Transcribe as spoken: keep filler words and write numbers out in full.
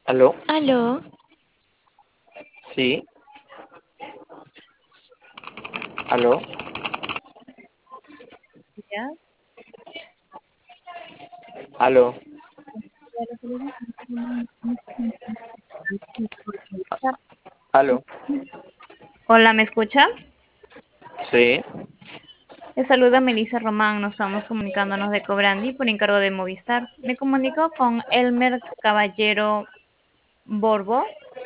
¿Aló? Aló, Sí. ¿Aló? ya, ¿Aló? ya lo saludo. ¿Aló? Hola, ¿me escucha? Sí. Le saluda Melissa Román, nos estamos comunicándonos de Cobrandi por encargo de Movistar. Me comunico con Elmer Caballero Borbo.